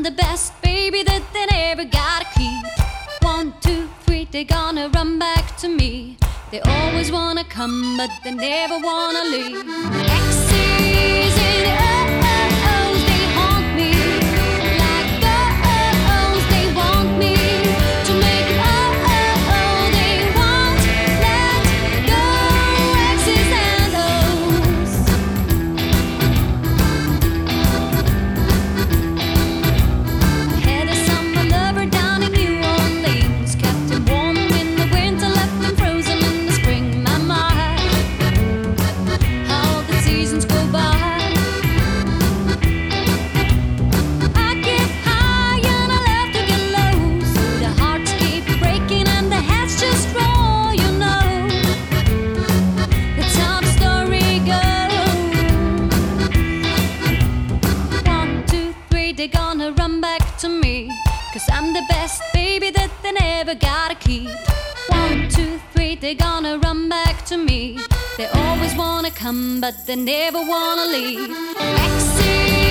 I'm the best baby that they never gotta keep. 1, 2, 3, they're gonna run back to me. They always wanna come, but they never wanna leave. X's and O's, they haunt me. Like O's, they want me to make it they won't let go. X's and O's. I had a summer lover down in New Orleans, kept him warm in the winter, left him frozen in the spring. My how the seasons go by. I get high and I love to get low, so the hearts keep breaking and the heads just roll, you know. That's how the story goes. 1, 2, 3, they're gonna run back to me, 'cause I'm the best baby that they never gotta keep. 1, 2, 3, they're gonna run back to me. They always wanna come, but they never wanna leave. Exit.